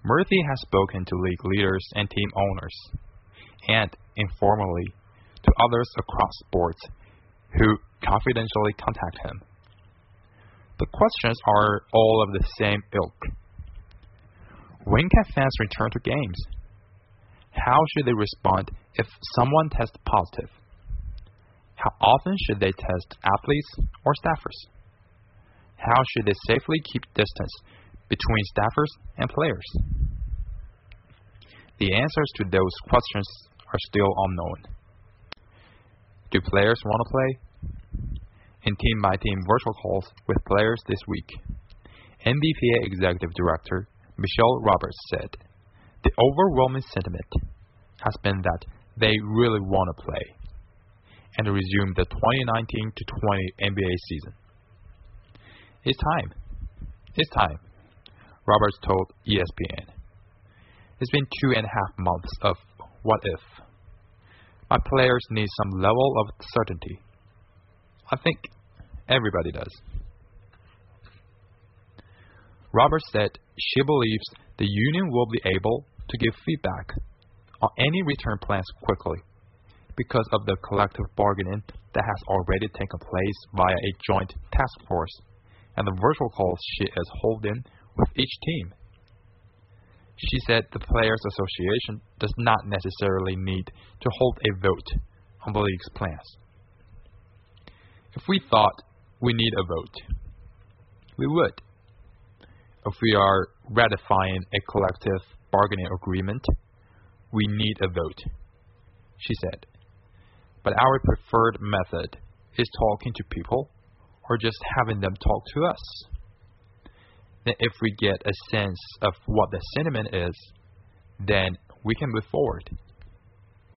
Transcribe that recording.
Murthy has spoken to league leaders and team owners, and informally to others across sports who confidentially contact him. The questions are all of the same ilk. When can fans return to games? How should they respond if someone tests positive? How often should they test athletes or staffers? How should they safely keep distance between staffers and players? The answers to those questions are still unknown. Do players want to play? In team-by-team virtual calls with players this week, NBPA Executive Director Michelle Roberts said the overwhelming sentiment has been that they really want to play and resume the 2019-20 NBA season. It's time. It's time, Roberts told ESPN. It's been 2.5 months of what if. My players need some level of certainty. I think everybody does. Roberts said she believes the union will be able to give feedback on any return plans quickly because of the collective bargaining that has already taken place via a joint task force and the virtual calls she is holding with each team. She said the Players Association does not necessarily need to hold a vote on the league's plans. If we thought we need a vote, we would. If we are ratifying a collective bargaining agreement, we need a vote, she said. But our preferred method is talking to people or just having them talk to us. Then if we get a sense of what the sentiment is, then we can move forward.